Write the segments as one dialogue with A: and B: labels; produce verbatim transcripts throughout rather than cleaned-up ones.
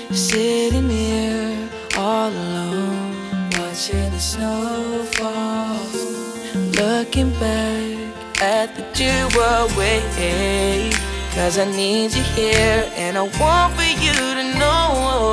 A: sitting here all alone, watching the snow fall, looking back at the doorway. Cause I need you here, and I want for you to know.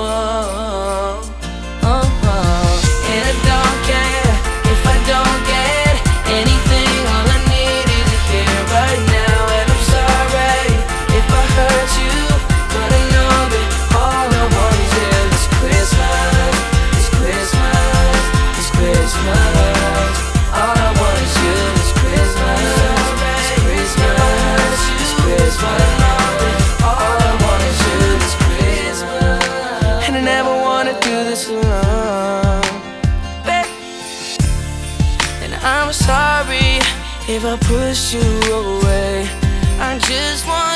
A: And I don't care if I don't get anything. All I need is you here right now. And I'm sorry if I hurt you, but I know that all I want is you. This Christmas, this Christmas, this Christmas. All I want is you. This Christmas, this Christmas, this Christmas. All I want is you. This Christmas. And I never wanna do this alone. I'm sorry if I pushed you away. I just want